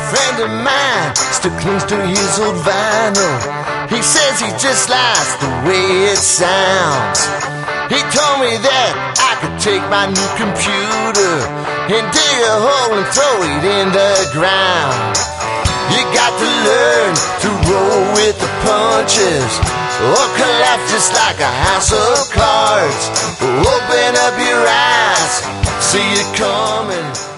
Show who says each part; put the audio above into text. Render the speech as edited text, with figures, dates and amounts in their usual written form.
Speaker 1: friend of mine still clings to his old vinyl. He says he just likes the way it sounds. He told me that I could take my new computer and dig a hole and throw it in the ground. You got to learn to roll with the punches, or collapse just like a house of cards. Open up your eyes, see it coming.